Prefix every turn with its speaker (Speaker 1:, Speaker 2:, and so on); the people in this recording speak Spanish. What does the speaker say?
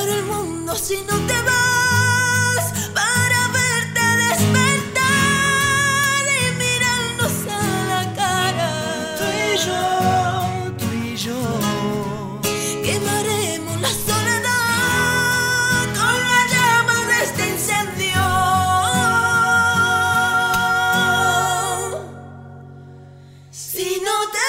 Speaker 1: el mundo si no te vas, para verte despertar y mirarnos a la cara.
Speaker 2: Tú y yo,
Speaker 1: quemaremos la soledad con la llama de este incendio. Si no te